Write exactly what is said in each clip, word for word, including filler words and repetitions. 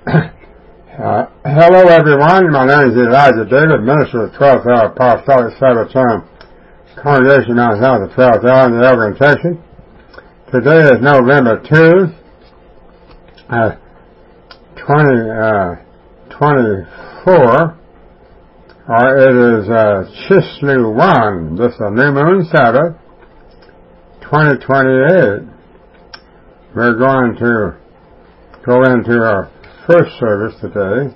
uh, hello everyone, my name is Elijah David, minister of the twelfth Hour Apostolic Sabbath Time Congregation Mount South of twelfth Hour in the Elgin, Texas. Today is November second, uh, twenty, uh, twenty-four, or it is uh, Chislew one. This is a new moon Sabbath, twenty twenty-eight. We're going to go into our first service today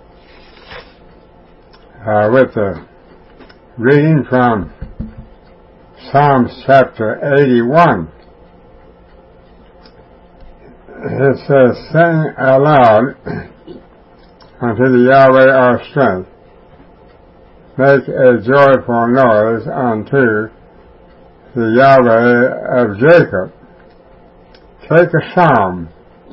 uh, with the reading from Psalms chapter eighty-one. It says, "Sing aloud unto the Yahweh our strength. Make a joyful noise unto the Yahweh of Jacob. Take a psalm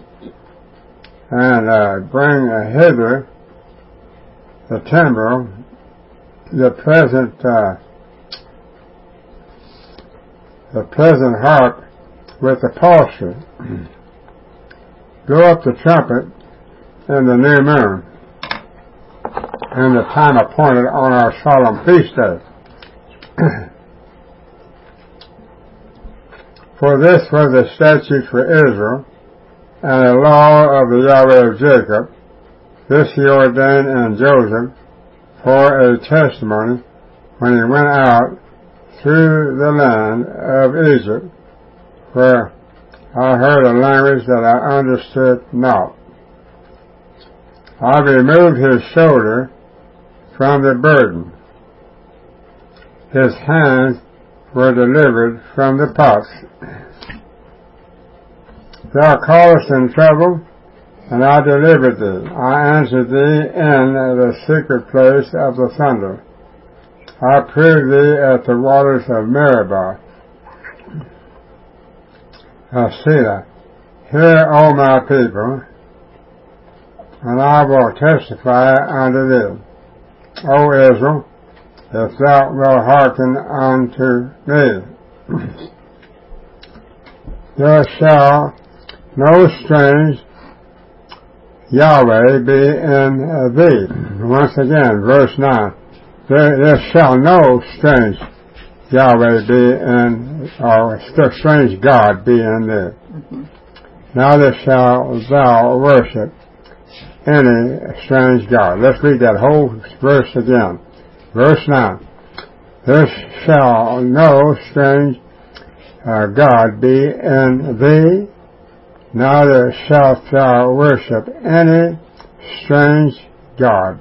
and uh, bring hither the timbrel, the pleasant, uh, the pleasant harp with the psaltery. Blow up the trumpet in the new moon, in the time appointed on our solemn feast day. For this was a statute for Israel, and a law of the Yahweh of Jacob. This he ordained in Joseph for a testimony when he went out through the land of Egypt, where I heard a language that I understood not. I removed his shoulder from the burden. His hands were delivered from the pots. Thou callest in trouble, and I delivered thee. I answered thee in the secret place of the thunder. I proved thee at the waters of Meribah. Selah. Hear, O my people, and I will testify unto thee. O Israel, if thou wilt hearken unto me, there shall no strange Yahweh be in thee. Once again, verse nine. There, there shall no strange Yahweh be in, or strange God be in thee. Mm-hmm. Neither shalt thou worship any strange God. Let's read that whole verse again. Verse nine. There shall no strange uh, God be in thee, neither shalt thou worship any strange God.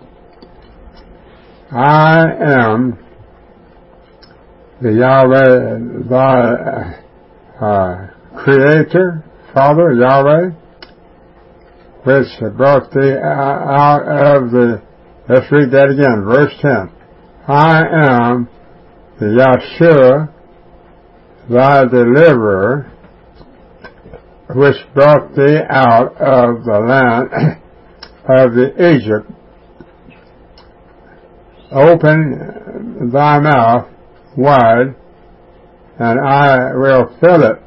I am the Yahweh, thy uh, Creator, Father, Yahweh, which brought thee out of the, let's read that again, verse ten. I am the Yahshua, thy deliverer, which brought thee out of the land of the Egypt. Open thy mouth wide, and I will fill it.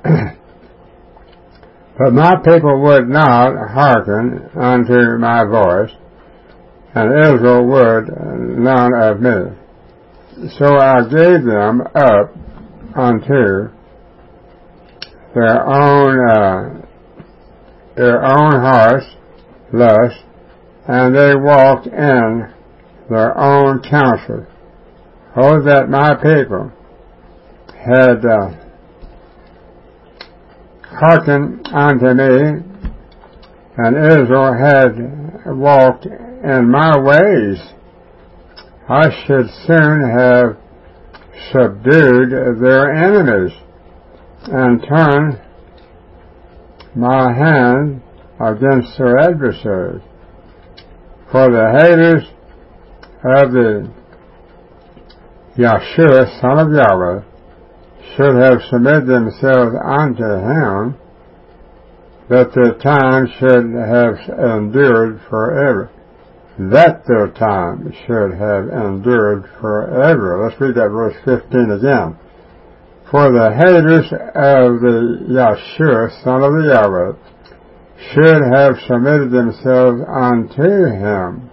But my people would not hearken unto my voice, and Israel would none of me. So I gave them up unto their own uh, their own hearts' lust, and they walked in their own counsel. Oh, that my people had uh, hearkened unto me, and Israel had walked in my ways, I should soon have subdued their enemies and turned my hand against their adversaries. For the haters of the Yahshua, son of Yahweh, should have submitted themselves unto him, that their time should have endured forever. That their time should have endured forever. Let's read that verse fifteen again. For the haters of the Yahshua, son of the Yahweh, should have submitted themselves unto him.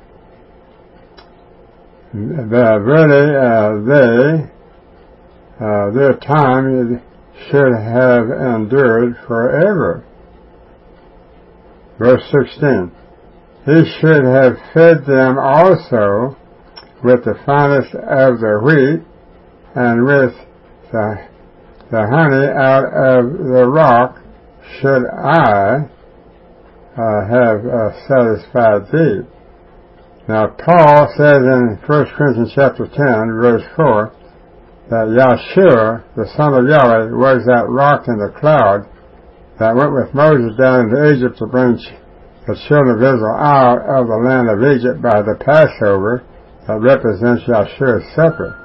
That really, uh, they, uh, their time should have endured forever. Verse sixteen. He should have fed them also with the finest of the wheat and with the, the honey out of the rock should I uh, have uh, satisfied thee. Now Paul says in First Corinthians chapter ten, verse four, that Yahshua, the son of Yahweh, was that rock in the cloud that went with Moses down into Egypt to bring the children of Israel out of the land of Egypt by the Passover that represents Yahshua's supper.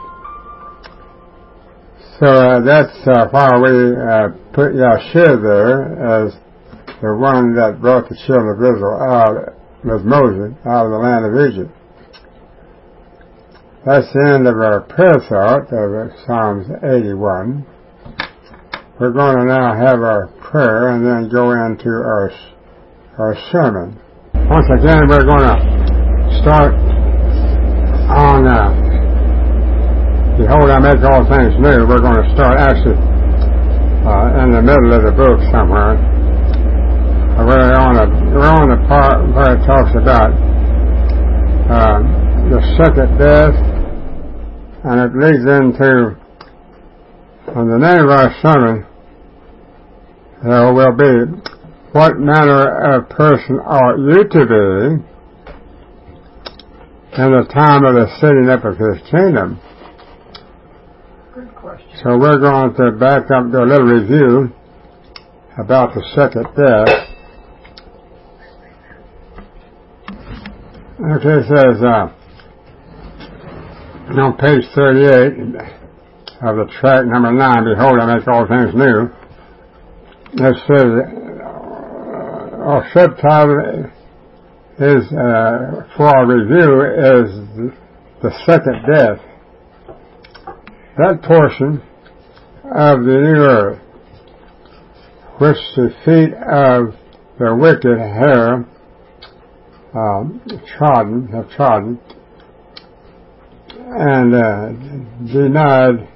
So uh, that's uh, why we uh, put Yahshua there as the one that brought the children of Israel out with Moses out of the land of Egypt. That's the end of our prayer thought of Psalms eighty-one. We're going to now have our prayer and then go into our our sermon. Once again, we're going to start on uh, Behold, I make all things new. We're going to start actually uh, in the middle of the book somewhere. We're on, a, we're on the part where it talks about uh, the second death, and it leads into, and the name of our sermon uh, will be, what manner of person ought you to be in the time of the setting up of his kingdom? Good question. So we're going to back up, do a little review about the second death. Okay, it says uh, on page thirty-eight of the tract number nine, Behold, I make all things new. It says, our subtitle is, uh, for our review, is the second death. That portion of the new earth, which the feet of the wicked have um, trodden, have trodden, and uh, denied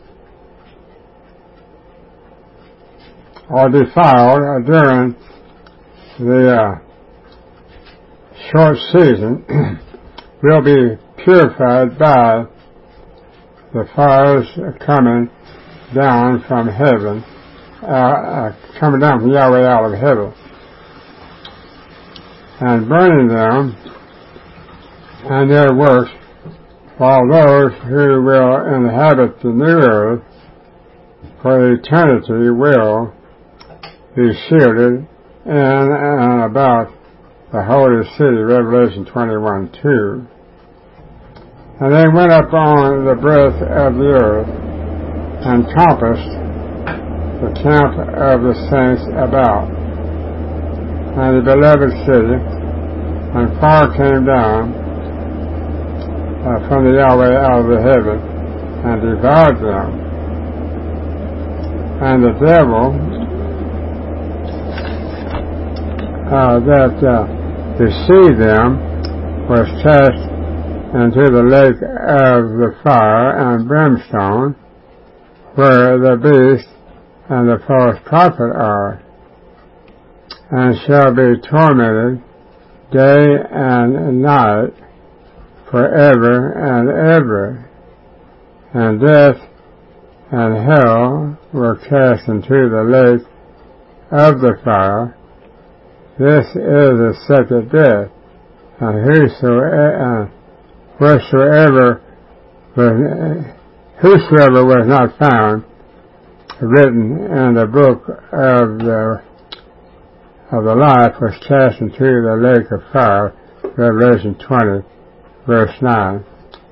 or defiled during the uh, short season, will be purified by the fires coming down from heaven, uh, uh, coming down from Yahweh out of heaven, and burning them and their works, while those who will inhabit the new earth for eternity will be shielded in and about the holy city, Revelation twenty-one two. And they went up on the breadth of the earth and compassed the camp of the saints about, and the beloved city, and fire came down uh, from the Yahweh out of the heaven and devoured them. And the devil uh, that uh, deceived them was cast into the lake of the fire and brimstone, where the beast and the false prophet are, and shall be tormented day and night forever and ever. And death and hell were cast into the lake of the fire. This is the second death, and whosoever, uh, whosoever was, whosoever was not found written in the book of the of the life was cast into the lake of fire. Revelation twenty, verse nine.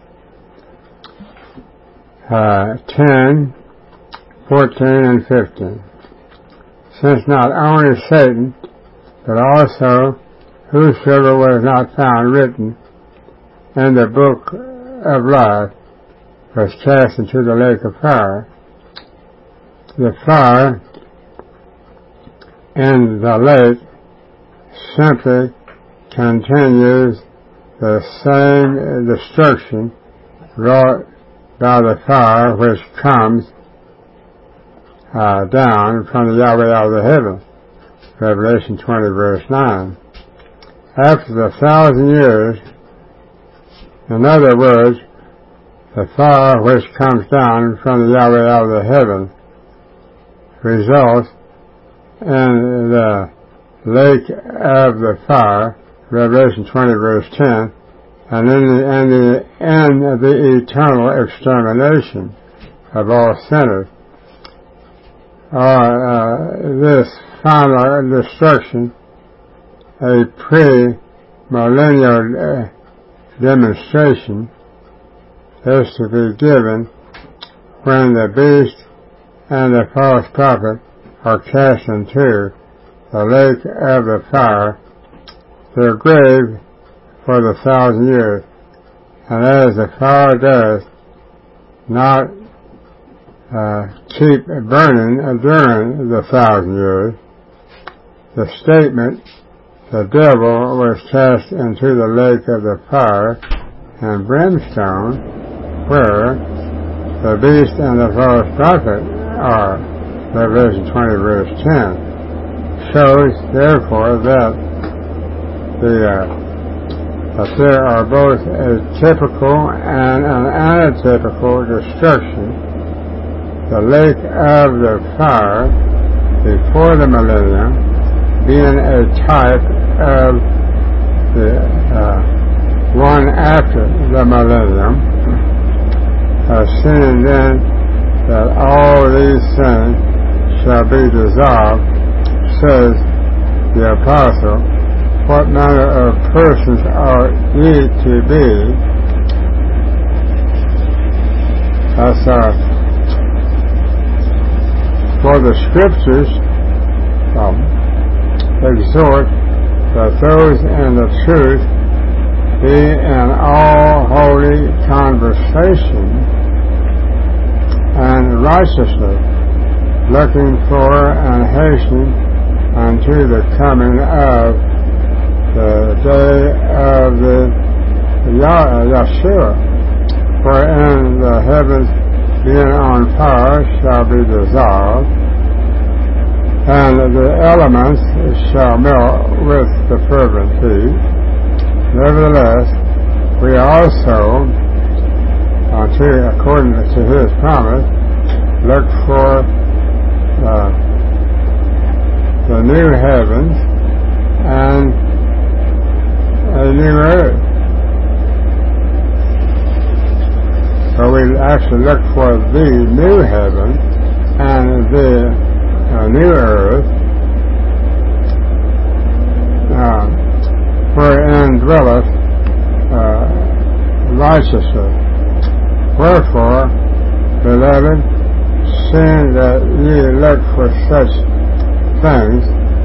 Uh, ten, fourteen, and fifteen. Since not only Satan, but also whosoever was not found written in the book of life was cast into the lake of fire. The fire in the lake simply continues the same destruction wrought by the fire which comes uh, down from the Yahweh out of the heaven. Revelation twenty verse nine. After the thousand years, in other words, the fire which comes down from the Yahweh out of the heaven results in the lake of the fire, Revelation twenty verse ten, and in the, and the end of the eternal extermination of all sinners. Or uh, this final destruction, a pre-millennial uh, demonstration, is to be given when the beast and the false prophet are cast into the lake of the fire, their grave for the thousand years. And as the fire does not uh, keep burning during the thousand years, the statement, the devil was cast into the lake of the fire and brimstone, where the beast and the false prophet are, Revelation twenty verse ten, shows therefore that the uh, that there are both a typical and an atypical destruction. The lake of the fire before the millennium being a type of the uh, one after the millennium, uh, seeing then that all these things shall be dissolved, says the apostle, what manner of persons are ye to be? That's uh, for the scriptures um, exhort that those in the truth be in all holy conversation and righteousness, looking for and hastening unto the coming of the day of the Yahshua, wherein the heavens being on fire shall be dissolved, and the elements shall melt with the fervent heat. Nevertheless, we also, unto, according to his promise, look for uh, the new heavens and a new earth. So we actually look for the new heaven and the uh, new earth, uh, wherein dwelleth uh, righteousness. Wherefore, beloved, seeing that ye look for such things,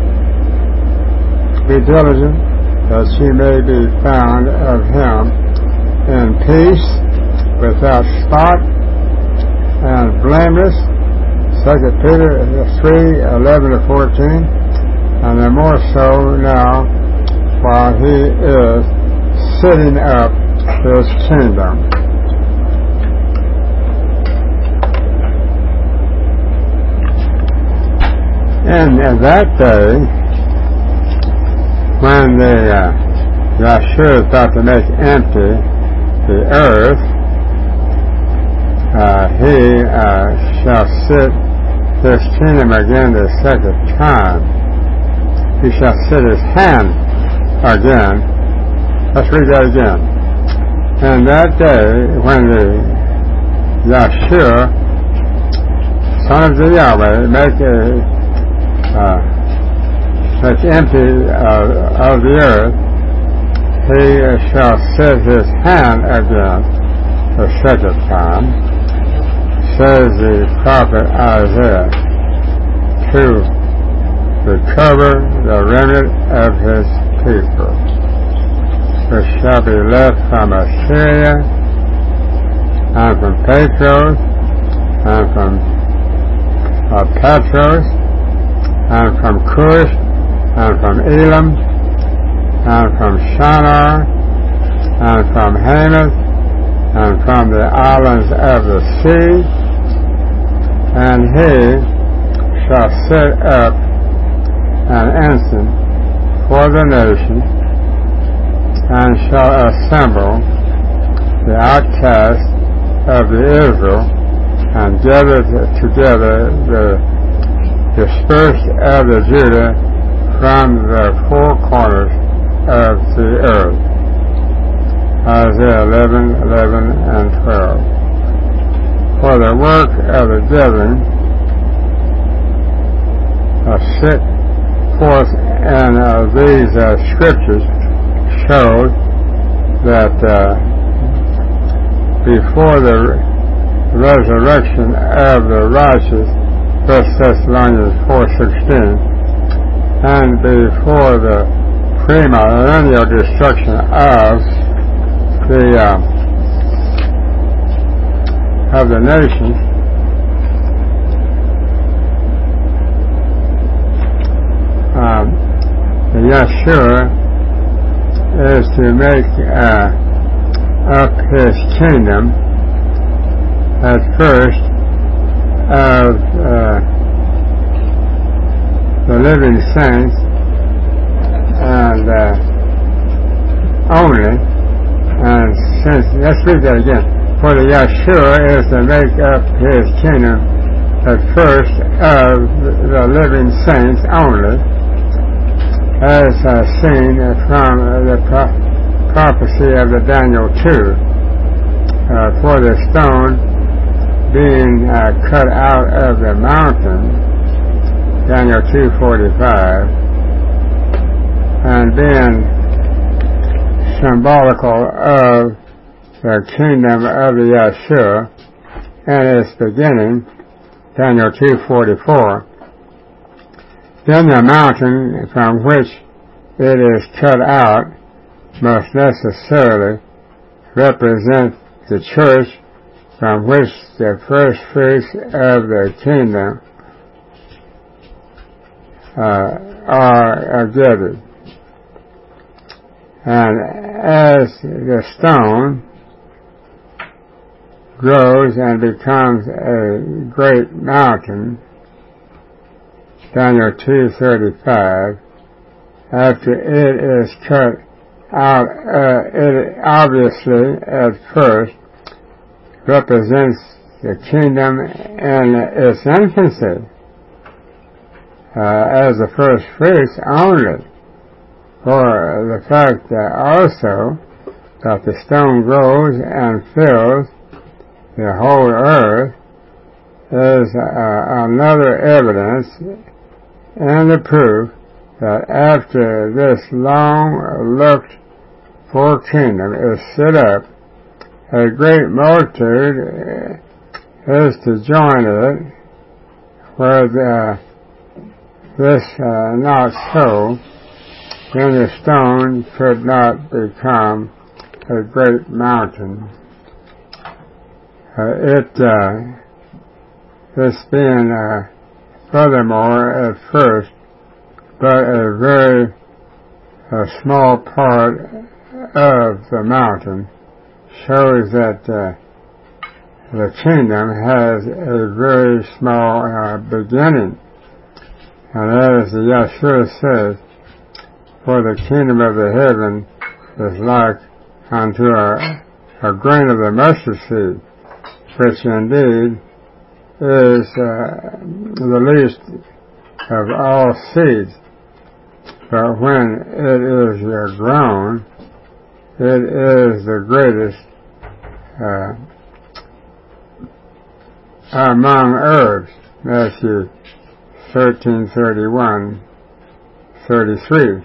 be diligent that ye may be found of him in peace, without spot, and blameless. Second Peter three eleven to fourteen, and the more so now, while he is setting up his kingdom. And in that day, when the uh, Yahshua is about to make empty the earth, uh, he uh, shall sit his kingdom again the second time. He shall sit his hand again. Let's read that again. And that day, when the Yahshua, son of the Yahweh, make a uh, make empty uh, of the earth, he shall set his hand again the second time, says the prophet Isaiah, to recover the remnant of his people, which shall be left from Assyria, and from Patros, and from uh, Patros, and from Cush, and from Elam, and from Shinar, and from Hamath, and from the islands of the sea, and he shall set up an ensign for the nation, and shall assemble the outcasts of the Israel, and gather together the dispersed of the Judah from the four corners of the earth. Isaiah eleven, eleven, and twelve. For the work of the gathering uh, set forth in uh, these uh, scriptures showed that uh, before the resurrection of the righteous, First Thessalonians four sixteen, and before the premillennial destruction of the uh, of the nations, um, the Yeshua is to make uh, up his kingdom at first of uh, the living saints, and uh, only, and since, let's read that again, for the Yeshua is to make up his kingdom at first of the living saints only, as uh, seen from the pro- prophecy of the Daniel two, uh, for the stone being uh, cut out of the mountain, Daniel two forty-five, and being symbolical of the kingdom of the Yeshua and its beginning, Daniel two forty-four. Then the mountain from which it is cut out must necessarily represent the church, from which the first fruits of the kingdom uh, are gathered. And as the stone grows and becomes a great mountain, Daniel two thirty-five, after it is cut out, uh, it obviously at first represents the kingdom in its infancy, uh, as the first fruits only, for the fact that also that the stone grows and fills the whole earth is uh, another evidence and the proof that after this long looked for kingdom is set up, a great multitude is to join it, where the, this uh, not so, then the stone could not become a great mountain. Uh, it, uh, this being uh, furthermore at first but a very uh, small part of the mountain, shows that uh, the kingdom has a very small uh, beginning. And as the Yeshua says, for the kingdom of the heaven is like unto a, a grain of the mustard seed, which indeed is uh, the least of all seeds. But when it is uh, grown, it is the greatest uh, among herbs. Matthew thirteen thirty-one, thirty-three,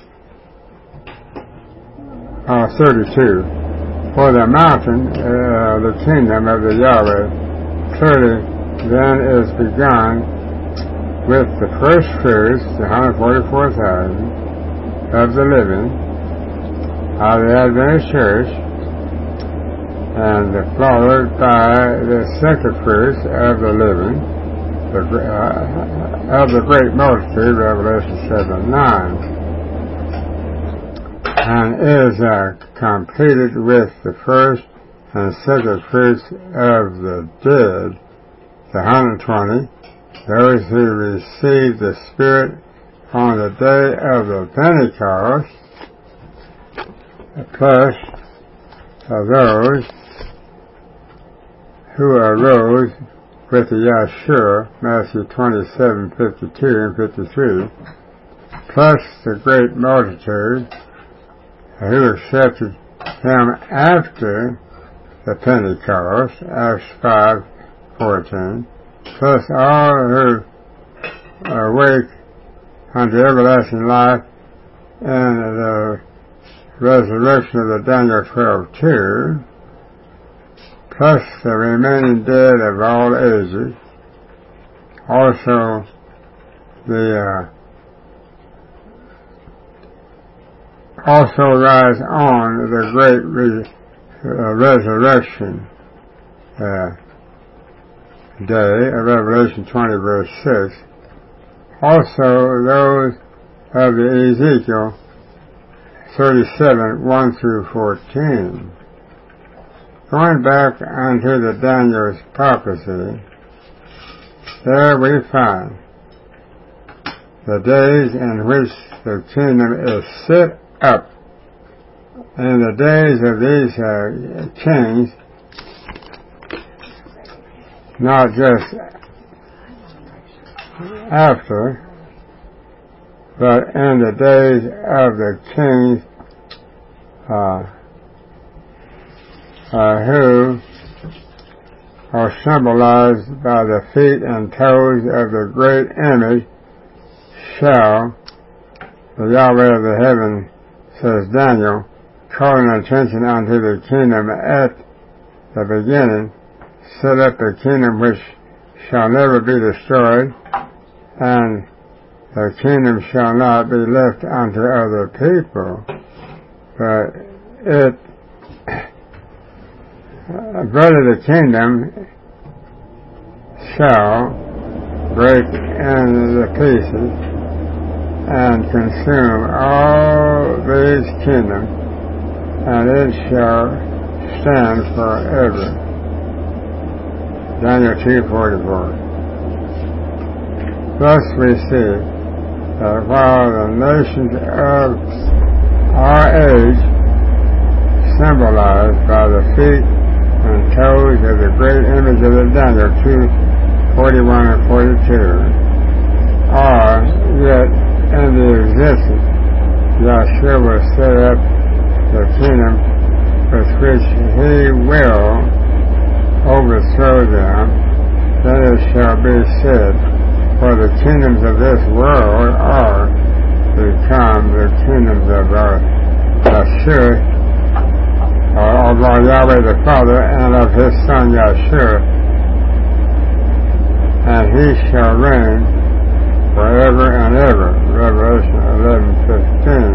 uh, thirty-two. For the mountain, uh, the kingdom of the Yahweh, clearly then is begun with the first fruits, the one hundred forty-four thousand of the living, of the Adventist Church, and followed by the second fruits of the living, the, uh, of the great multitude, Revelation seven nine. and is uh, completed with the first and second fruits of the dead, the one hundred twenty, those who received the Spirit on the day of the Pentecost, plus of those who arose with the Yahshua, Matthew twenty-seven, fifty-two and fifty-three, plus the great multitude who accepted him after the Pentecost, Acts five, fourteen, plus all who awake unto everlasting life and the resurrection of the Daniel twelve two, plus the remaining dead of all ages, also the uh, also rise on the great re- uh, resurrection uh, day of Revelation twenty verse six, also those of the Ezekiel thirty-seven, one through fourteen. Going back unto the Daniel's prophecy, there we find the days in which the kingdom is set up. In the days of these uh, kings, not just after, but in the days of the kings uh, uh, who are symbolized by the feet and toes of the great image, shall, the Yahweh of the heaven, says Daniel, calling attention unto the kingdom at the beginning, set up a kingdom which shall never be destroyed, and the kingdom shall not be left unto other people, but it, but the kingdom shall break into pieces and consume all these kingdoms, and it shall stand forever. Daniel two forty-four. Thus we see that while the nations of our age, symbolized by the feet and toes of the great image of the Daniel two forty-one and forty-two, are yet in the existence, Yahshua will set up the kingdom with which he will overthrow them. Then it shall be said, for the kingdoms of this world are become the kingdoms of our Yahshua, or of our Yahweh the Father, and of his Son Yahshua, and he shall reign forever and ever. Revelation eleven fifteen.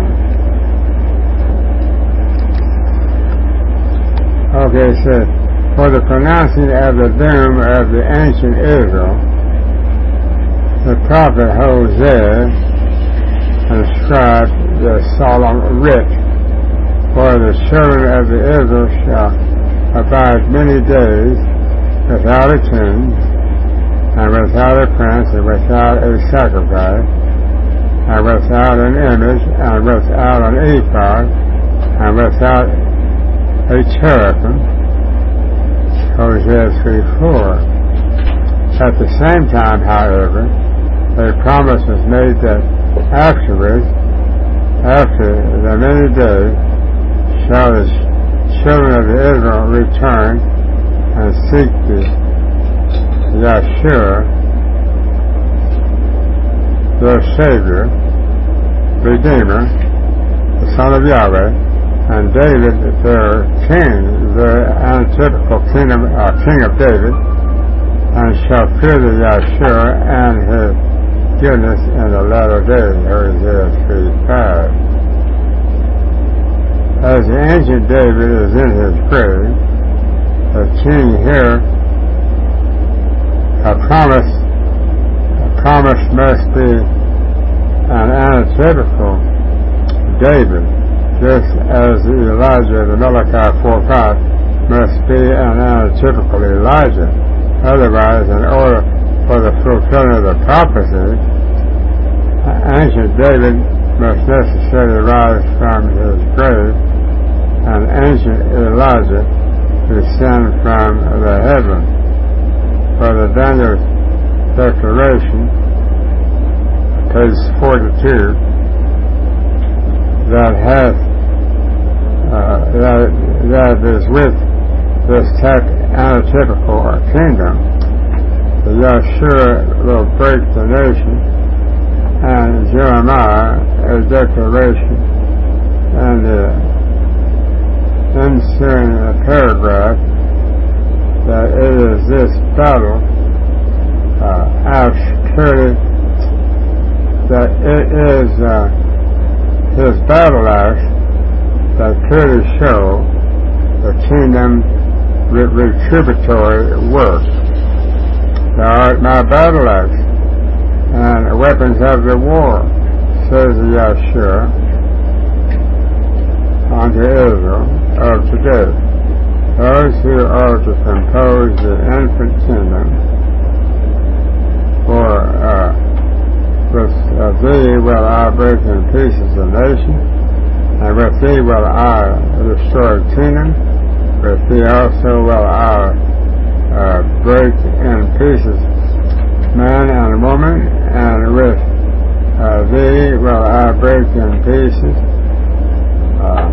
Okay, it says, for the pronouncing of the doom of the ancient Israel, the prophet Hosea inscribed the solemn writ, for the children of the Israel shall abide many days without a king, and without a prince, and without a sacrifice, and without an image, and without an ephod, and without a cherubim. Hosea three four. At the same time, however, a promise was made that afterwards, after the many days, shall the children of Israel return and seek the Yahshua, their Savior, Redeemer, the Son of Yahweh, and David, their king, the antithetical kingdom, uh, king of David, and shall fear the Yahshua and his goodness in the latter days. Hosea three five. As the ancient David is in his grave, the king here, a promise, a promise must be an antithetical David, This, as Elijah the Malachi forethought, must be an atypical Elijah. Otherwise, in order for the fulfillment of the prophecy, ancient David must necessarily rise from his grave, and ancient Elijah descend from the heavens. For the Daniel's declaration, page forty-two, that hath uh, that that is with this type atypical kingdom, the Yahshua will break the nation, and Jeremiah a declaration, and the ensuing paragraph that it is this battle uh, acts clearly that it is uh, his battle acts that clearly show the kingdom re- retributory work. Thou art my battle axe and weapons of the war, says the Yahshua unto Israel of today. Those who are to compose the infant kingdom, for uh, with uh, thee will I break in pieces the nation, and with thee will I destroy the kingdom, with thee also will I uh, break in pieces man and woman, and with uh, thee will I break in pieces uh,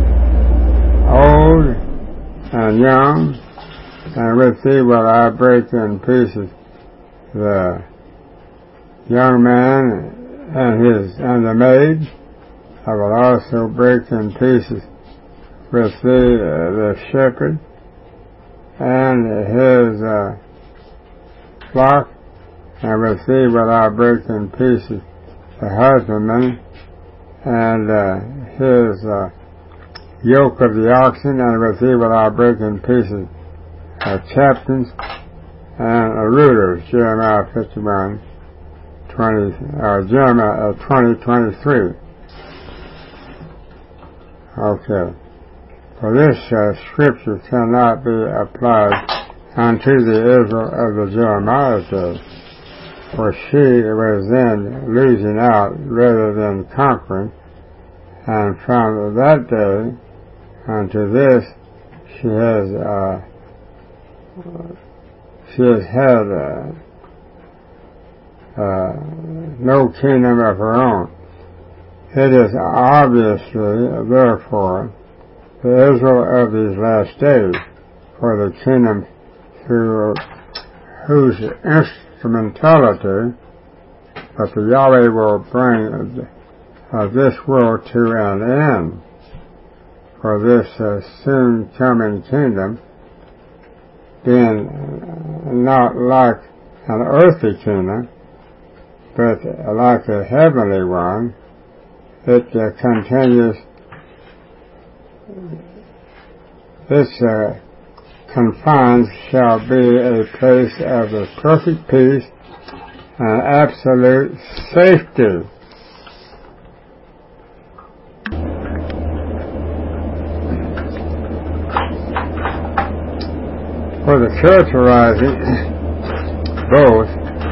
old and young, and with thee will I break in pieces the young man and his and the maid. I will also break in pieces with thee uh, the shepherd and his uh, flock, and with thee will I break in pieces the husbandman and uh, his uh, yoke of the oxen, and with thee will I break in pieces uh, captains and uh, rulers. Jeremiah fifty-one, twenty, uh, Jeremiah uh, twenty, twenty-three. Okay. For this uh, scripture cannot be applied unto the Israel of the Jeremiah day, for she was then losing out rather than conquering, and from that day unto this, she has uh, she has had uh, uh, no kingdom of her own. It is obviously, therefore, the Israel of these last days, for the kingdom through whose instrumentality, but the Yahweh will bring uh, this world to an end. For this uh, soon coming kingdom, being not like an earthly kingdom, but like a heavenly one, it uh, continues, its uh, confines shall be a place of the perfect peace and absolute safety. For the characterizing both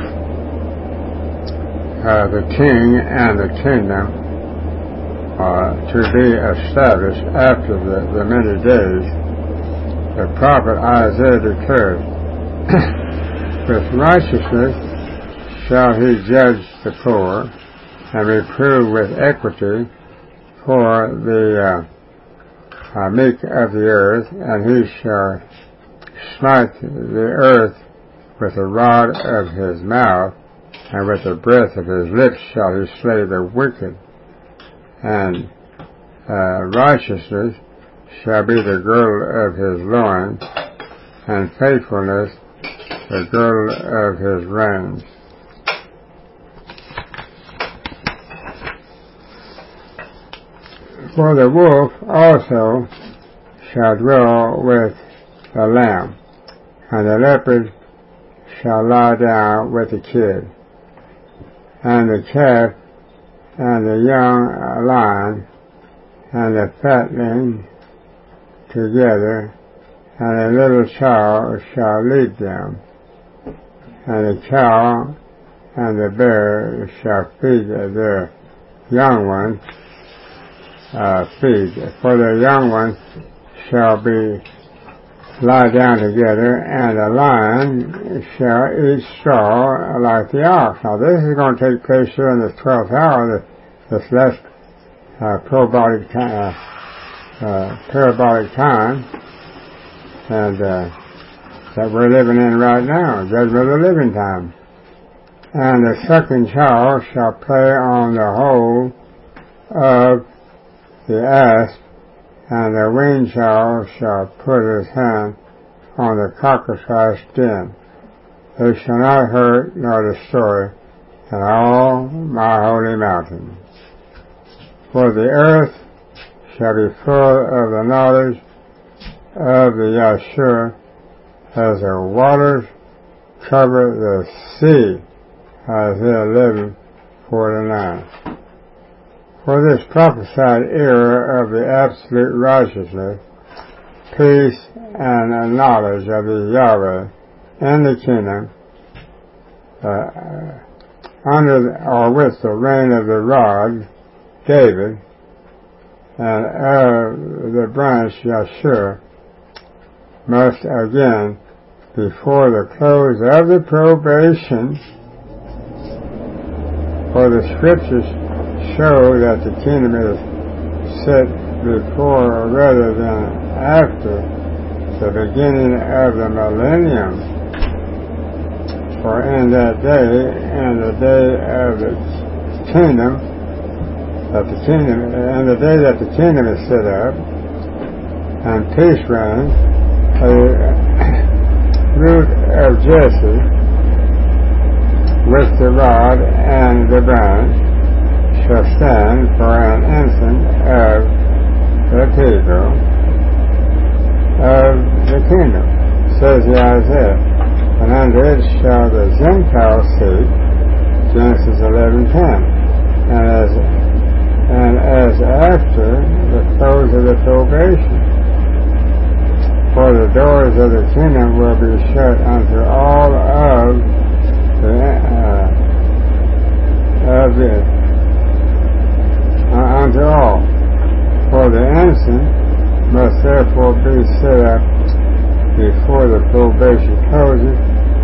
uh, the king and the kingdom uh, to be established after the, the many days, the prophet Isaiah declared, with righteousness shall he judge the poor, and reprove with equity for the uh, uh, meek of the earth, and he shall smite the earth with the rod of his mouth, and with the breath of his lips shall he slay the wicked. And uh, righteousness shall be the girdle of his loins, and faithfulness the girdle of his reins. For the wolf also shall dwell with the lamb, and the leopard shall lie down with the kid, and the calf and the young lion and the fatling together, and a little child shall lead them, and the cow and the bear shall feed their young ones, uh, feed, for their young ones shall be lie down together, and the lion shall eat straw like the ox. Now this is going to take place during the twelfth hour, this less uh, probiotic time, uh, uh, parabolic time, and uh, that we're living in right now, judgment of the living time. And the sucking child shall play on the hole of the asp, and the weaned child shall put his hand on the cockatrice den. They shall not hurt nor destroy in all my holy mountain. For the earth shall be full of the knowledge of the Yahshua, as the waters cover the sea. Isaiah eleven forty-nine. For this prophesied era of the absolute righteousness, peace, and knowledge of the Yahweh and the kingdom, uh, under the, or with the reign of the rod, David, and of the branch Yahshua, must again, before the close of the probation, for the scriptures show that the kingdom is set before rather than after the beginning of the millennium. For in that day, and the day of the kingdom, that the kingdom, and the day that the kingdom is set up, and peace reigns, a root of Jesse with the rod and the branch shall stand for an ensign of the people of the kingdom, says the Isaiah, and unto it shall the Gentiles seek, Genesis eleven ten, and as and as after the close of the probation, for the doors of the kingdom will be shut unto all of the uh, of the uh, unto all. For the ensign must therefore be set up before the probation closes,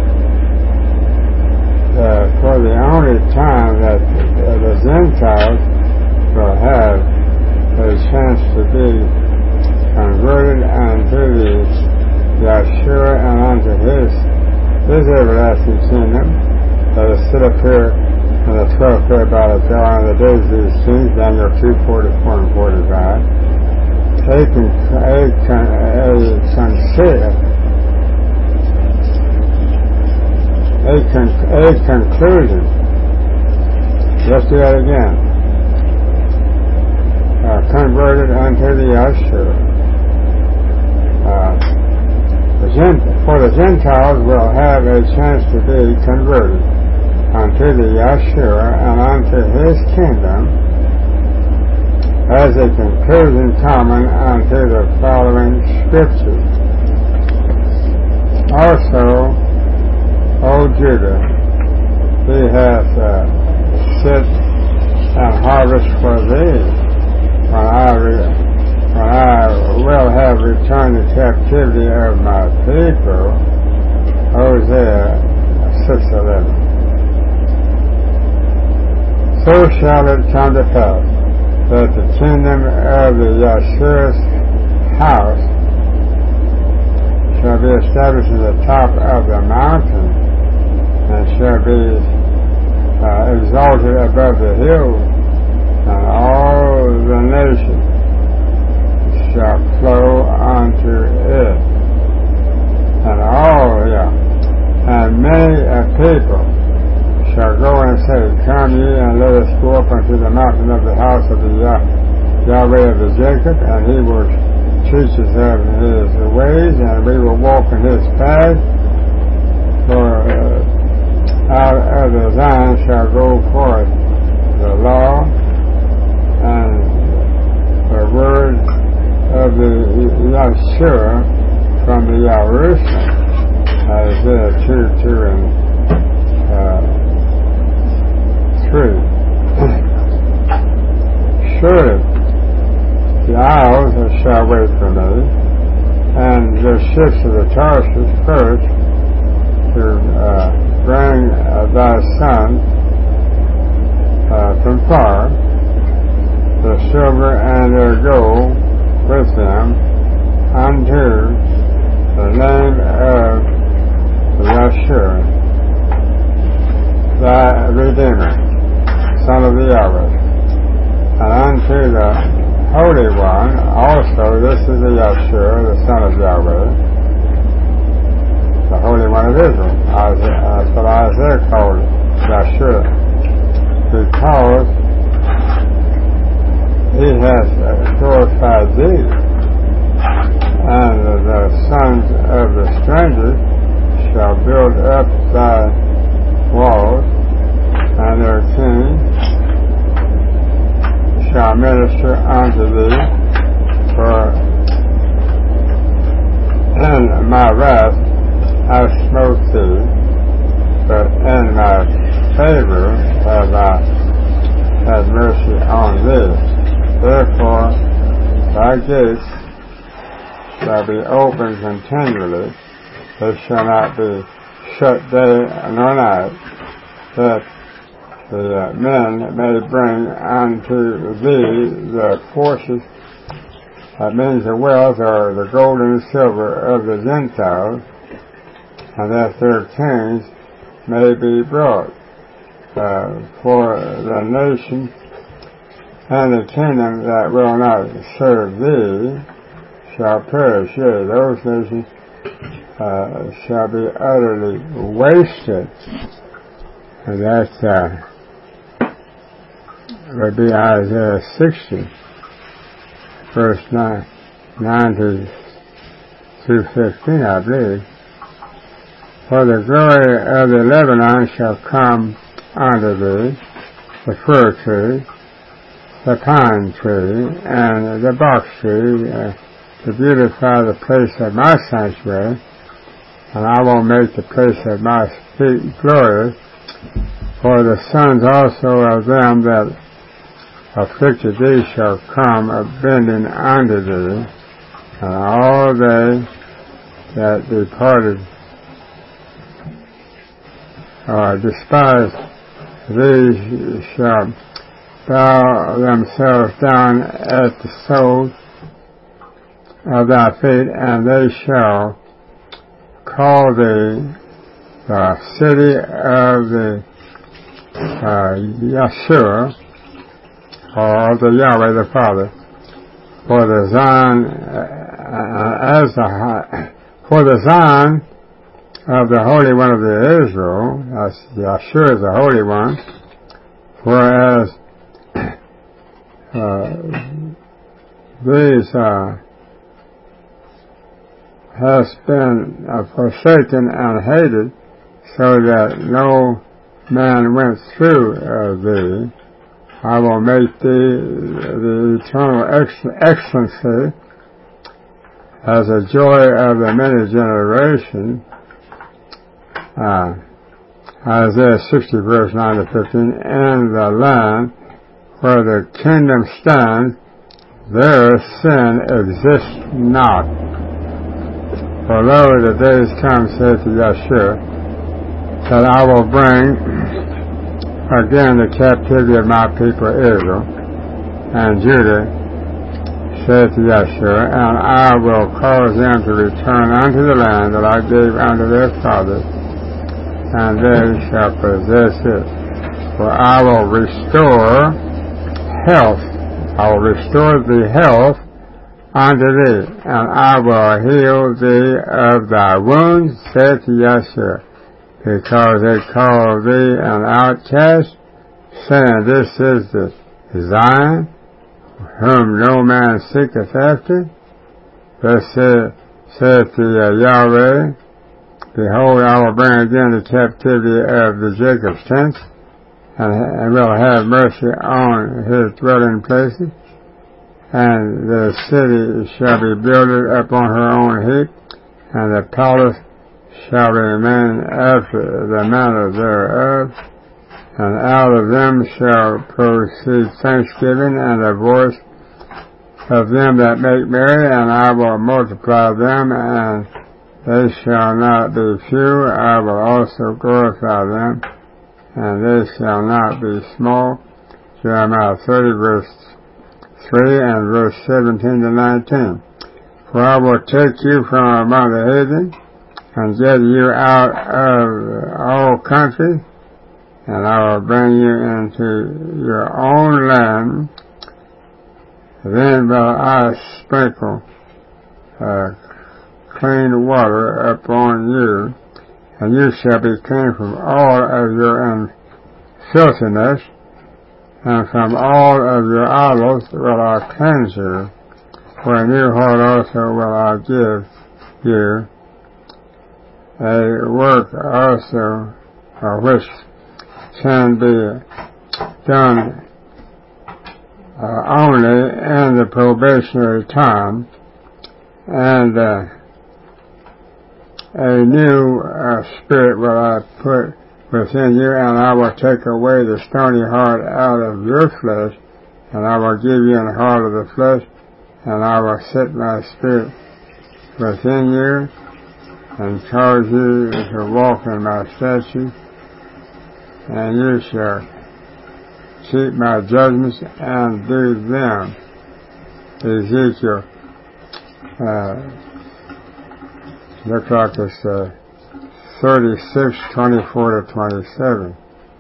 uh, for the only time that uh, the Gentiles will have a chance to be converted unto the Yahshua and unto his his everlasting kingdom that is set up here in the twelfth day about a jar in the days of these kings, Daniel two forty-four and forty-five. A con a con a con a con a conclusion. Let's do that again. Uh, converted unto the Yahshua. Uh, the Gent for the Gentiles will have a chance to be converted unto the Yahshua and unto his kingdom as a conclusion common unto the following scriptures. Also, O Judah, he hath uh, sit and harvest for thee, when I, re- when I will have returned the captivity of my people. Hosea six eleven. So shall it come to pass that the kingdom of the Yahshua's house shall be established at the top of the mountain, and shall be uh, exalted above the hills, and all the nations shall flow unto it. And all, yeah, and many a people shall go and say, Come ye, and let us go up unto the mountain of the house of the Yah- Yahweh of the Jacob, and he will teach us of his ways, and we will walk in his paths. For uh, out of the Zion shall go forth the law and the word of the Yeshua from the Yerushalayim, Isaiah two, two and uh, three. Surely the isles shall wait for me, and the ships of the Tarshish first to uh, bring uh, thy son uh, from far, the silver and their gold with them, unto the name of Yeshua, thy Redeemer, Son of the Yahweh, and unto the Holy One also. This is the Yeshua, the Son of Yahweh, the Holy One of Israel. Isaiah, that's what Isaiah called Yeshua, because he has glorified thee, and the sons of the strangers shall build up thy walls, and their kings shall minister unto thee, for in my wrath I smote thee, but in my favor have I had mercy on thee. Therefore thy gates shall be open continually, they shall not be shut day nor night, that the uh, men may bring unto thee the forces, that means the wealth or the gold and silver of the Gentiles, and that their kings may be brought. Uh, for the nation and the kingdom that will not serve thee shall perish. Yea, those nations uh, shall be utterly wasted. And that's uh, would be Isaiah sixty, verse nine, nine through fifteen, I believe. For the glory of the Lebanon shall come unto thee, the fir tree, the pine tree, and the box tree, uh, to beautify the place of my sanctuary, and I will make the place of my feet glorious. For the sons also of them that afflicted thee shall come a bending unto thee, and all they that departed or despised thee shall bow themselves down at the soles of thy feet, and they shall call thee the city of the uh, Yeshua, or the Yahweh the Father, for the Zion uh, as the for the Zion of the Holy One of the Israel. That's Yeshua is the Holy One, whereas uh, these uh, has been uh, forsaken and hated, so that no man went through uh, thee. I will make thee the eternal ex- excellency as a joy of the many generations. Uh, Isaiah sixty, verse nine to fifteen. In the land where the kingdom stands, there sin exists not. For lo, the days come, saith Yeshua, that I will bring again the captivity of my people Israel and Judah, saith Yeshua, and I will cause them to return unto the land that I gave unto their fathers, and they shall possess it. For I will restore health, I will restore the health unto thee, and I will heal thee of thy wounds, saith Yeshua, because they call thee an outcast, saying, This is the Zion, whom no man seeketh after. Thus saith the uh, Yahweh, Behold, I will bring again the captivity of the Jacob's tents, and, and will have mercy on his dwelling places, and the city shall be builded upon her own heap, and the palace shall remain after the manner thereof, and out of them shall proceed thanksgiving and a voice of them that make merry, and I will multiply them, and they shall not be few. I will also glorify them, and they shall not be small. Jeremiah thirty, verse three, and verse seventeen to nineteen. For I will take you from among the heathen, and get you out of all countries, and I will bring you into your own land. Then will I sprinkle uh, clean water upon you, and you shall be clean from all of your filthiness, and from all of your idols will I cleanse you. For a new heart also will I give you, a work also uh, which can be done uh, only in the probationary time, and uh, a new uh, spirit will I put within you, and I will take away the stony heart out of your flesh, and I will give you an heart of the flesh, and I will set my spirit within you, and cause you to walk in my statutes, and you shall keep my judgments and do them. Ezekiel, uh, looks like it's uh, thirty-six, twenty-four to twenty-seven.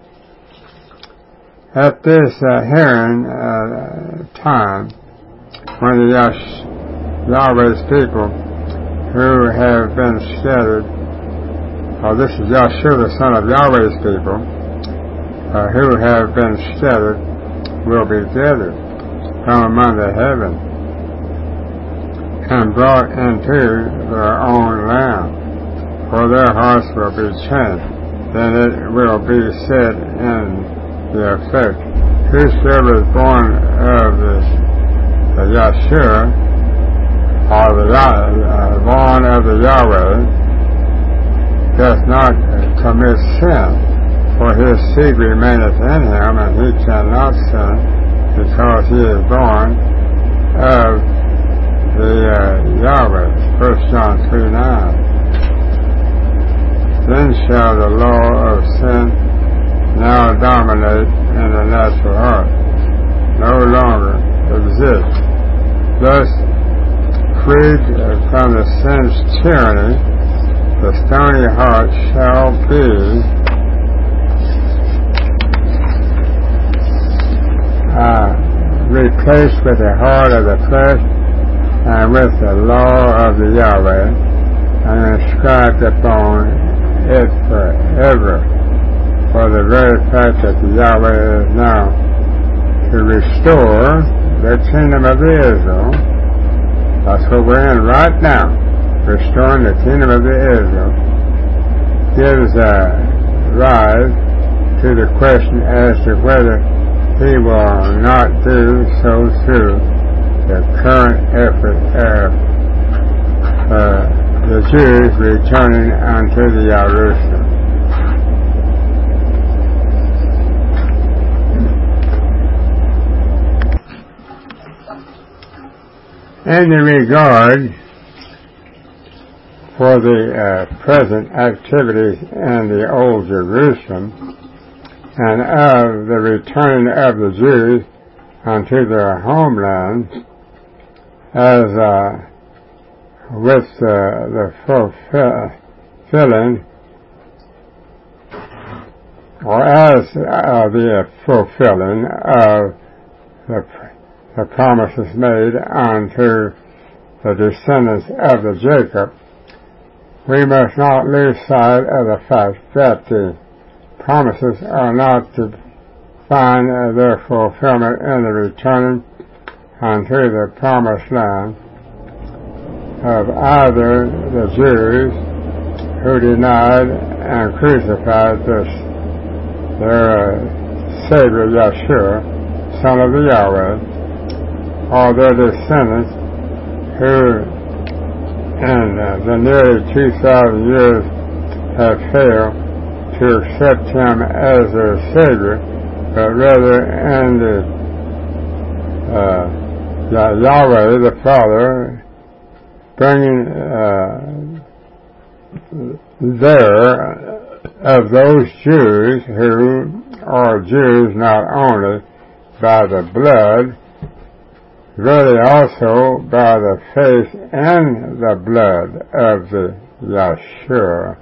At this uh, hearing uh, time, when the Yah- Yahweh's people who have been scattered, oh, this is Yahshua, the son of Yahweh's people, uh, who have been scattered, will be gathered from among the heaven and brought into their own land, for their hearts will be changed. Then it will be said in the effect, whosoever is born of the, the Yahshua, or the uh, born of the Yahweh, does not commit sin, for his seed remaineth in him, and he cannot sin, because he is born of the uh, Yahweh. First John three nine. Then shall the law of sin now dominate in the natural heart, no longer exist. Thus, freed from the sin's tyranny, the stony heart shall be uh, replaced with the heart of the flesh and with the law of the Yahweh, and inscribed upon it forever. For the very fact that the Yahweh is now to restore the kingdom of Israel. That's what we're in right now, restoring the kingdom of Israel, gives uh, rise to the question as to whether he will not do so through the current effort of uh, the Jews returning unto the Jerusalem. In the regard for the uh, present activities in the Old Jerusalem and of the return of the Jews unto their homeland, as uh, with uh, the fulfilling, or as uh, the fulfilling of the the promises made unto the descendants of the Jacob, we must not lose sight of the fact that the promises are not to find their fulfillment in the returning unto the promised land of either the Jews who denied and crucified this, their uh, Savior Yahshua, son of the Yahweh, or their descendants who in uh, the nearly two thousand years have failed to accept him as their Savior, but rather in the uh, Yahweh the Father bringing uh, there of those Jews who are Jews not only by the blood, really also by the faith in the blood of the Yeshua.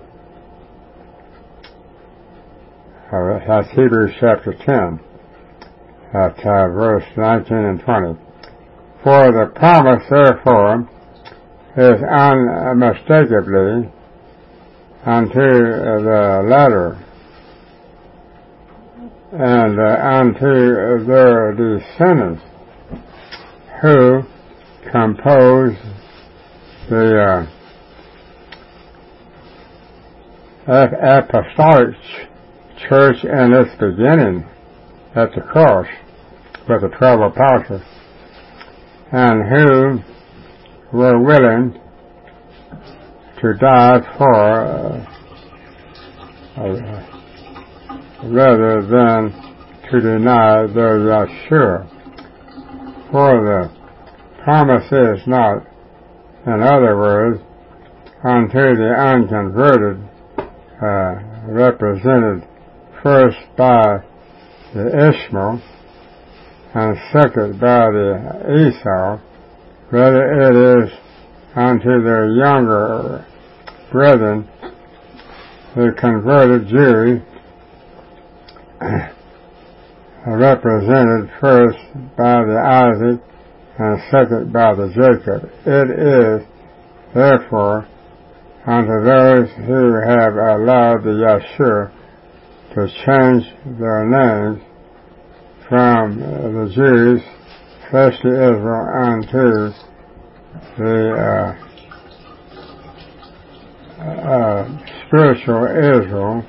Uh, that's Hebrews chapter ten, at uh, verse nineteen and twenty. For the promise, therefore, is unmistakably unto the latter, and uh, unto their descendants, who compose the uh, apostolic church in its beginning at the cross with the twelve apostles, and who were willing to die for uh, uh, rather than to deny their Yeshua. For the promise is not, in other words, unto the unconverted, uh, represented first by the Ishmael and second by the Esau, rather it is unto their younger brethren, the converted Jews, represented first by the Isaac and second by the Jacob. It is, therefore, unto those who have allowed the Yeshua to change their names from the Jews, fleshly Israel, unto the uh, uh, spiritual Israel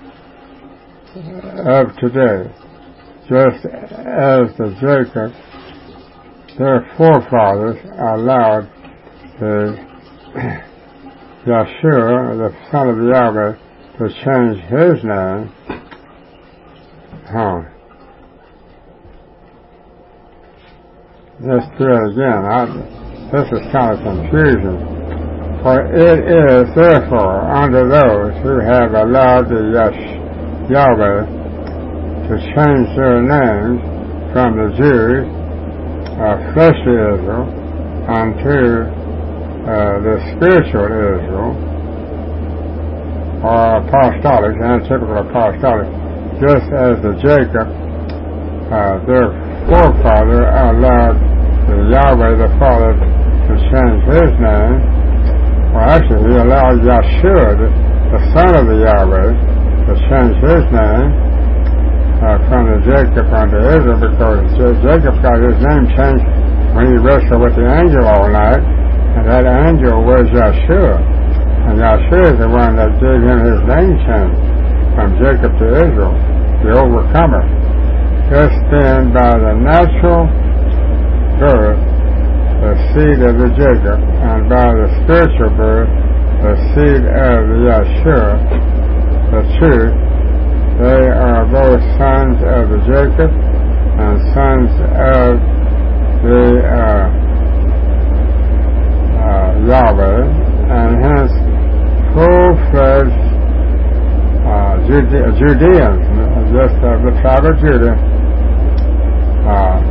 of today, just as the Jacob, their forefathers, allowed the Yeshua, the son of Yahweh, to change his name. Huh. Let's do it again. I, this is kind of confusing. For it is therefore unto those who have allowed the Yesh, Yahweh to change their names from the Jews of fleshly Israel unto uh, the spiritual Israel, or apostolic, antitypical apostolic, just as the Jacob, uh, their forefather, allowed the Yahweh the Father to change his name. Well, actually, he allowed Yeshua, the, the son of the Yahweh, to change his name uh, from the Jacob unto Israel, because Jacob got his name changed when he wrestled with the angel all night, and that angel was Yeshua. And Yeshua is the one that gave him his name change from Jacob to Israel, the overcomer. This being by the natural birth, the seed of the Jacob, and by the spiritual birth, the seed of the Yeshua, the truth. They are both sons of the Jacob and sons of the uh, uh, Yahweh, and hence full-fledged uh, Jude- Judeans, just of the tribe of Judah, uh,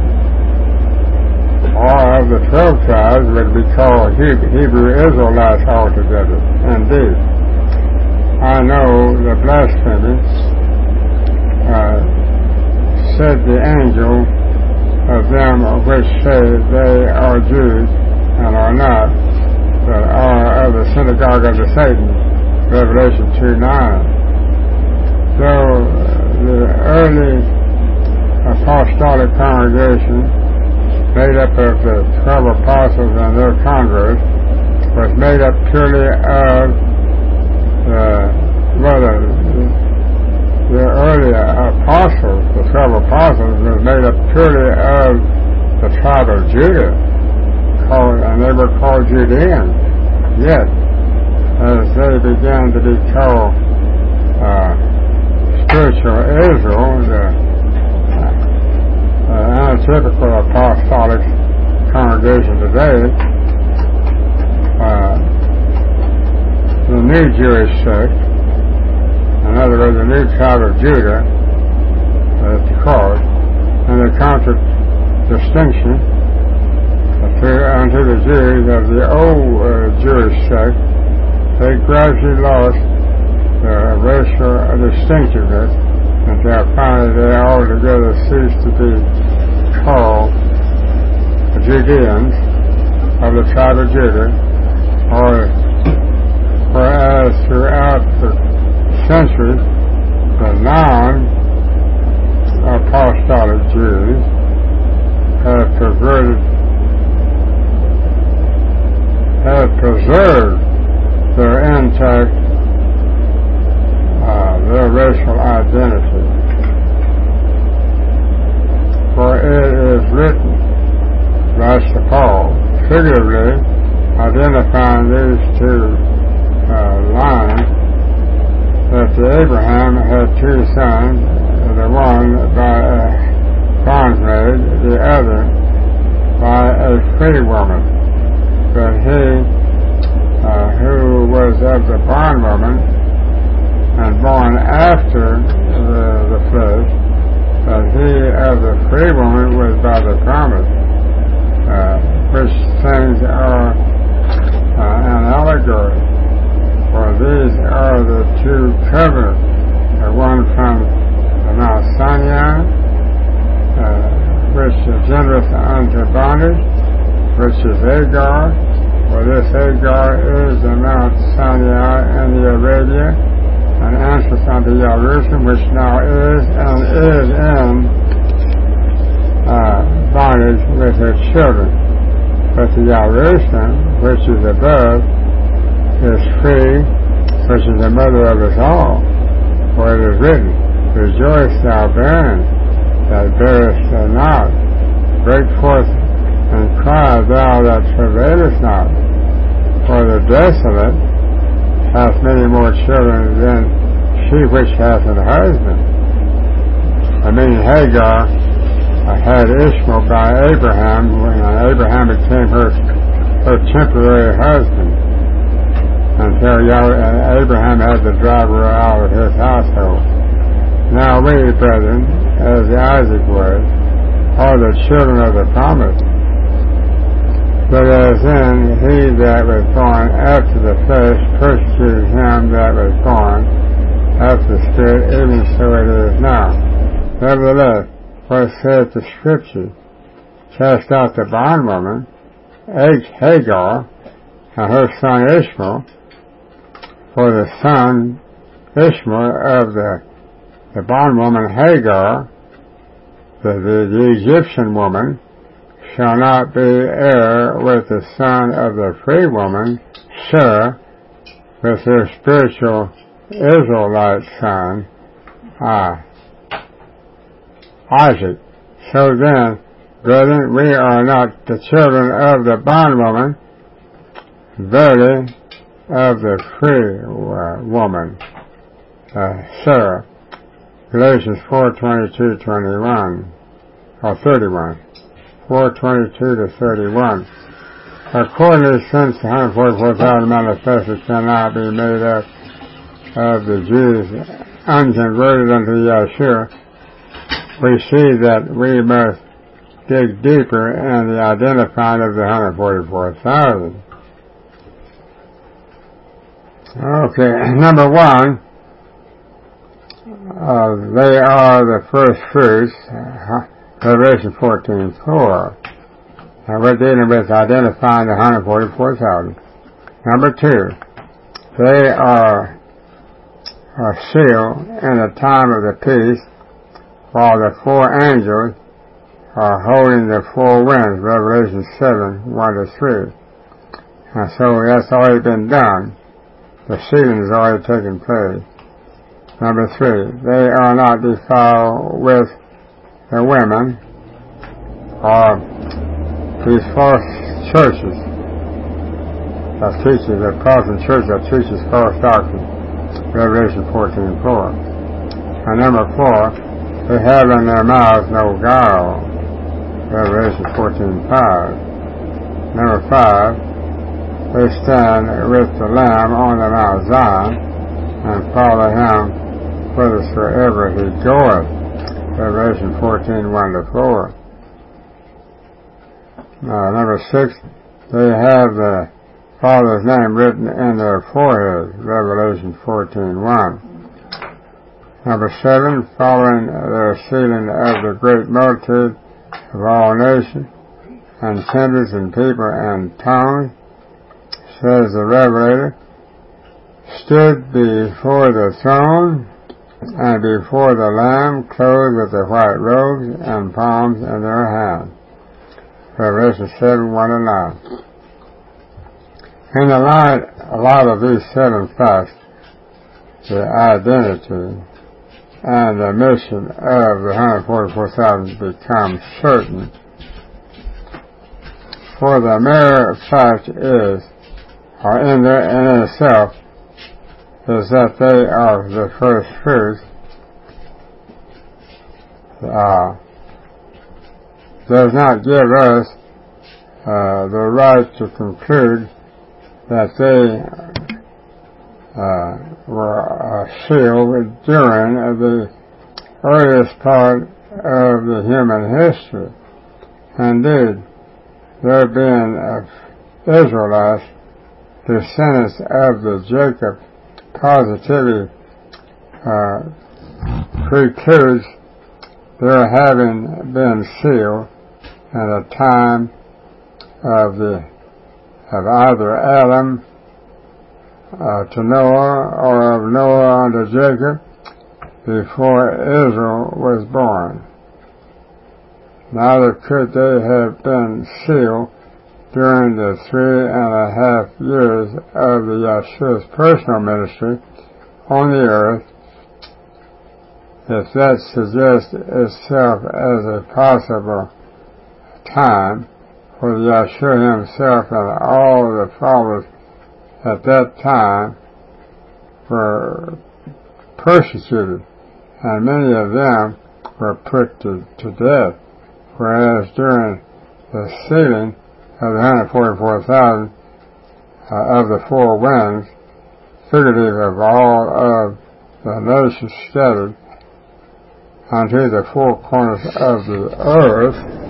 or of the twelve tribes, would be called Hebrew Israelites altogether. Indeed, I know the blasphemy, uh, said the angel of them which say they are Jews and are not, but are of the synagogue of the Satan, Revelation two nine. So the early apostolic congregation, made up of the twelve apostles and their converts, was made up purely of the, well, the, the early apostles, the twelve apostles, was made up purely of the tribe of Judah, called, and they were called Judeans. Yet, as they began to be called uh, spiritual Israel, the uh, antitypical apostolic congregation today, uh, the new Jewish sect, in other words, the new tribe of Judah, uh, it's called, and the contradistinction to, unto the Jews of the old uh, Jewish sect, they gradually lost their racial distinctiveness until finally they altogether ceased to be called the Judeans of the tribe of Judah, or whereas throughout the centuries the non-apostolic Jews have perverted, have preserved their intact, uh, their racial identity. For it is written, writes to Paul, figuratively identifying these two uh, lines, that the Abraham had two sons, the one by a bondmaid, the other by a free woman. But he uh, who was of the bondwoman and born after the, the flesh, but he of the free woman was by the promise, uh, which things are uh, an allegory. For these are the two covenants, the one from Mount Sinai, uh, which engendereth unto bondage, which is Hagar. For this Hagar is the Mount Sinai and the Arabia, and answereth unto Jerusalem, which now is and is in uh, bondage with her children. But the Jerusalem, which is above, is free, which is the mother of us all. For it is written, rejoice thou barren, that bearest not, break forth and cry thou that travailest not, for the desolate hath many more children than she which hath an husband. I mean, Hagar uh, had Ishmael by Abraham, when Abraham became her her temporary husband, until uh, Abraham had to drive her out of his household. Now we, brethren, as Isaac was, are the children of the promise. But as in he that was born after the flesh persecuted him that was born after the Spirit, even so it is now. Nevertheless, what saith the Scripture, cast out the bondwoman, Hagar, and her son Ishmael, for the son Ishmael of the, the bondwoman Hagar, the, the, the Egyptian woman, shall not be heir with the son of the free woman, Sarah, with her spiritual Israelite son, uh, Isaac. So then, brethren, we are not the children of the bondwoman, verily of the free uh, woman, uh, Sarah. Galatians four twenty-two to twenty-one, or thirty-one. four twenty-two to thirty-one. Accordingly, since the one hundred forty-four thousand manifested cannot be made up of the Jews unconverted unto Yeshua, we see that we must dig deeper in the identifying of the one hundred forty-four thousand. Okay, number one, uh, they are the first fruits, uh, Revelation fourteen four. And we're dealing with identifying the one hundred forty-four thousand. Number two, they are a seal in the time of the peace, while the four angels are holding the four winds, Revelation seven one to three. And so that's already been done. The sealing has already taken place. Number three, they are not defiled with the women, or these false churches of teachers, the Protestant church that teaches false doctrine, Revelation fourteen four. And number four, they have in their mouths no guile, Revelation fourteen five. Number five, they stand with the Lamb on the Mount Zion and follow him whithersoever he goeth, Revelation fourteen one to four. Uh, number six, they have the Father's name written in their foreheads, Revelation fourteen one. Number seven, following their sealing of the great multitude of all nations and kindreds and people and tongues, says the Revelator, stood before the throne and before the Lamb, clothed with the white robes and palms in their hands. Revelation seven one and nine. In the light, a lot of these seven facts, the identity and the mission of the one hundred forty-four thousand becomes certain. For the mere fact is, or in, their, in itself, is that they are the first fruits, uh, does not give us uh, the right to conclude that they uh, were uh, sealed during the earliest part of the human history. Indeed, there being uh, Israelites, descendants of the Jacob, positivity uh, precludes their having been sealed at a time of the of either Adam uh, to Noah or of Noah unto Jacob before Israel was born. Neither could they have been sealed during the three and a half years of the Yeshua's personal ministry on the earth, if that suggests itself as a possible time for Yeshua himself and all the followers at that time were persecuted, and many of them were put to, to death, whereas during the sealing of the one hundred forty-four thousand uh, of the four winds, figurative of all of the nations scattered unto the four corners of the earth,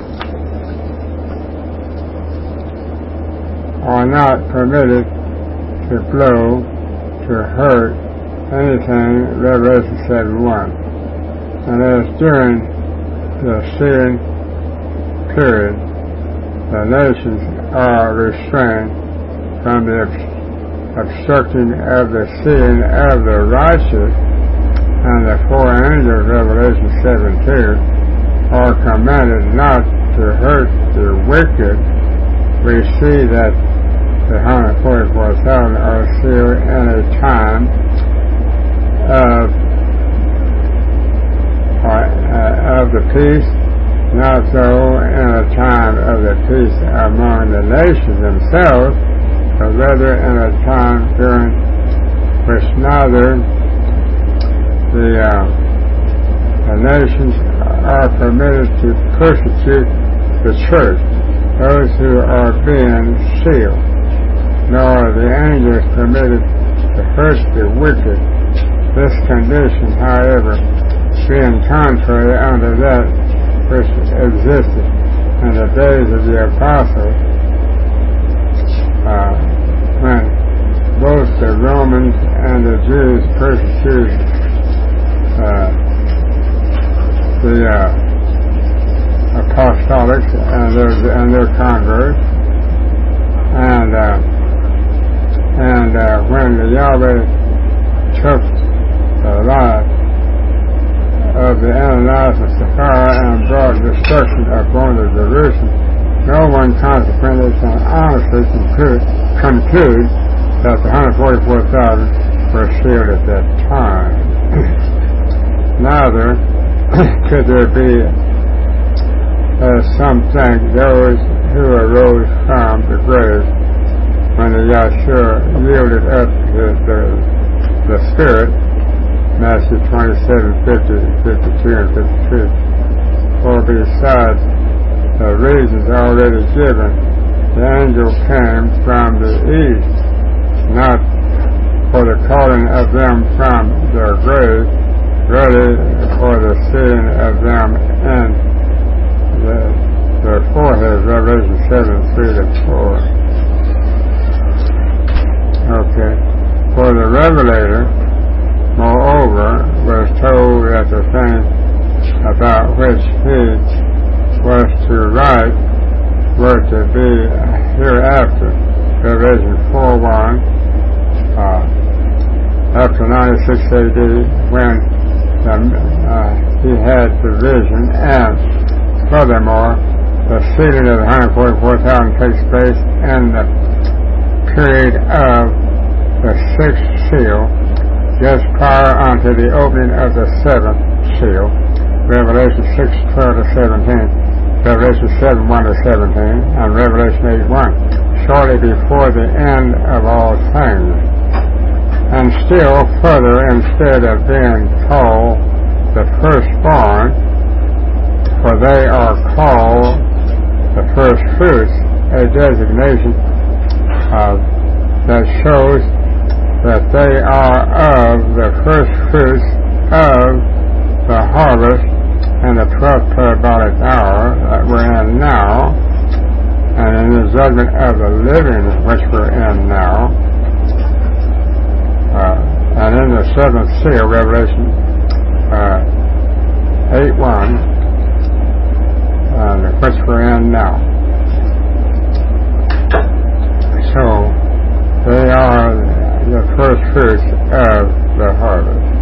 are not permitted to blow, to hurt anything, Revelation seven one. And as during the sealing period, the nations are restrained from the obstructing of the sealing of the righteous, and the four angels, Revelation seven two, are commanded not to hurt the wicked. We see that the one hundred forty-four thousand are sealed in a time of, uh, of the peace, not so in a time of the peace among the nations themselves, but rather in a time during which neither the, uh, the nations are permitted to persecute the church, those who are being sealed, nor are the angels permitted to hurt the wicked. This condition, however, being contrary unto that which existed in the days of the apostles, uh, when both the Romans and the Jews persecuted uh, the uh, apostolics and their and their converts, and uh, and uh, when the Yahweh took the life of the Ananias and Sapphira and brought destruction upon the Jerusalem, no one consequently can honestly conclude, conclude that the one hundred forty-four thousand were sealed at that time. Neither could there be as some think, those who arose from the grave when the Yahshua yielded up the, the, the Spirit, Matthew twenty-seven, fifty, fifty-two, and fifty-three. For besides the reasons already given, the angel came from the east, not for the calling of them from their grave, really for the seeing of them in the, their forehead, Revelation seven, three to four. Okay. For the Revelator, moreover, was told that the things about which he was to write were to be hereafter. Revelation four one. Uh, after ninety-six A D, when the, uh, he had the vision, and furthermore, the sealing of the one hundred forty-four thousand takes place in the period of the sixth seal, just prior unto the opening of the seventh seal, Revelation six, twelve to seventeen, Revelation seven, one to seventeen, and Revelation eight, one, shortly before the end of all things. And still further, instead of being called the firstborn, for they are called the first fruits, a designation uh, that shows that they are of the first fruits of the harvest and the twelfth parabolic hour that we're in now, and in the judgment of the living which we're in now. Uh, and in the seventh seal, Revelation uh, eight one, uh, which we're in now. So they are the first fruits of the harvest.